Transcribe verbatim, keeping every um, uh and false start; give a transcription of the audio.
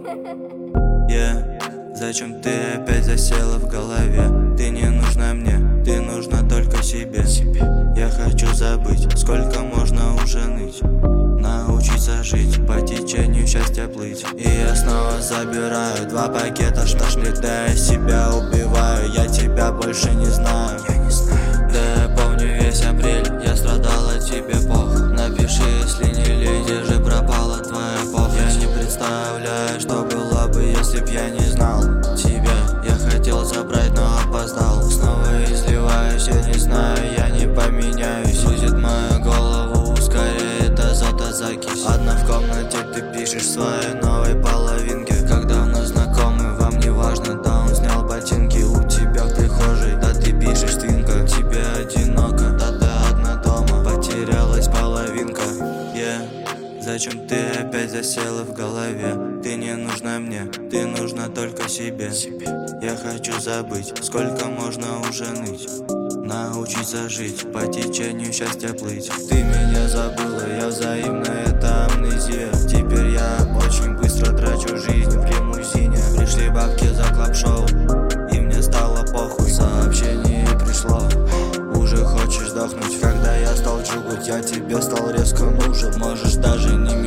Yeah. Зачем ты опять засела в голове? Ты не нужна мне, ты нужна только себе. Я хочу забыть, сколько можно уже ныть. Научиться жить, по течению счастья плыть. И я снова забираю два пакета шташник, да я себя убиваю. Я тебя больше не знаю. Да я помню весь апрель, я страдал от тебе пох. Напиши, если не лень, где же пропала твоя пох. Я не представляю, что было бы, если б я не знал тебя. Я хотел забрать, но опоздал. Снова изливаюсь, я не знаю, я не поменяюсь. Будет мою голову, ускоряет азот, закись. Одна в комнате, ты пишешь своей новой половинке. Как давно знакомы, вам не важно, да он снял ботинки. У тебя в прихожей, да ты пишешь твинка. Тебе одиноко, да ты одна дома. Потерялась половинка, yeah. Зачем ты опять засела в голове? Ты не нужна мне, ты нужна только себе. Я хочу забыть, сколько можно уже ныть. Научиться жить, по течению счастья плыть. Ты меня забыла, я взаимно, это амнезия. Теперь я очень быстро трачу жизнь в лимузине. Пришли бабки за клаб-шоу, и мне стало похуй. Сообщение пришло, уже хочешь сдохнуть. Когда я стал джугать, я тебе стал резко нужен. Можешь даже не